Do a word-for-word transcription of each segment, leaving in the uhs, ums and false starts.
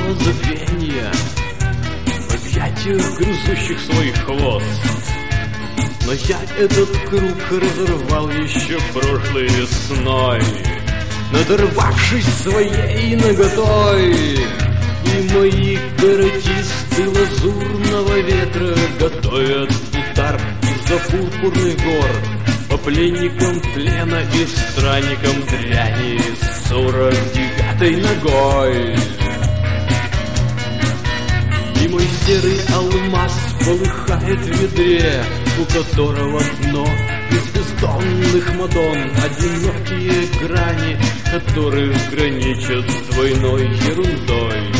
ночного забвения, в объятиях грызущих свой хвост. Но я этот круг разорвал еще прошлой весной, надорвавшись своей наготой. И мои каратисты лазурного ветра готовят удар из-за пурпурных гор по пленникам плена и странникам дряни сорок девятой ногой. И мой серый алмаз полыхает в ведре, у которого дно из бездонных мадон, одинокие грани, которые граничат с двойной ерундой.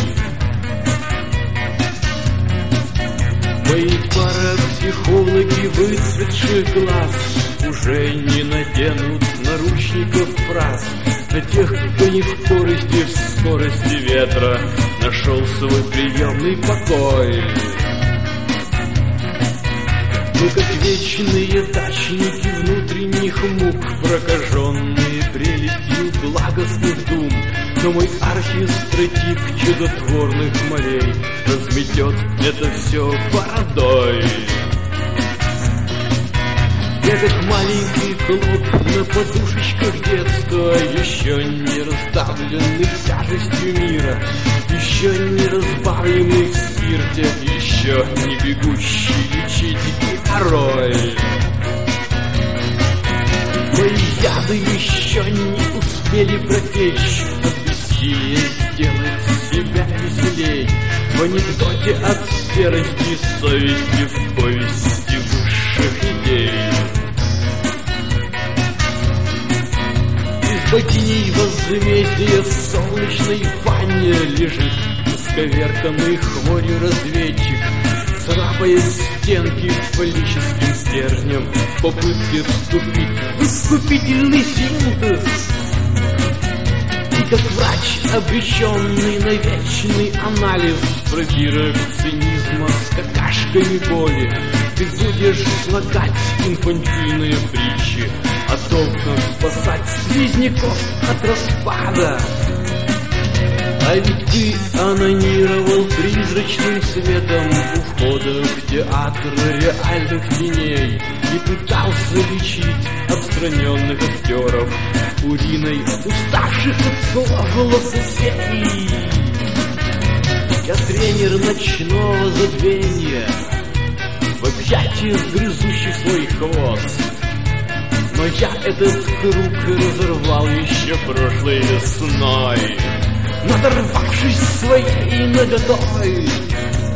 Мои парапсихологи выцветших глаз уже не наденут наручников фраз на тех, кто не в скорости, в скорости ветра нашел свой приемный покой. Мы как вечные дачники внутренних мук, прокаженные прелестью благостных дум. Но мой архистратик чудотворных морей разметет это все бородой. Я как маленький клоп на подушечках детства, еще не раздавленный тяжестью мира, еще не разбавленный в спирте, еще не бегущий лечить геморрой. Мои яды еще не успели протечь, от бессилия сделать себя веселей. В анекдоте от серости совести, в повести высших идей. Из богиней возмездия в солнечной ванне лежит исковерканный хворью разведчик, царапая стенки фаллическим стержнем в попытке вступить в искупительный синтез. И как врач, обреченный на вечный анализ пробирок цинизма с какашками боли, ты будешь слагать инфантильные притчи о том, как спасать слизняков от распада. А ведь ты анонировал призрачным светом у входа в театр реальных теней и пытался лечить отстраненных актеров уриной уставших от слов лососей. Я тренер ночного забвения, в объятиях грызущих свой хвост. Но я этот круг разорвал еще прошлой весной, надорвавшись своей наготой.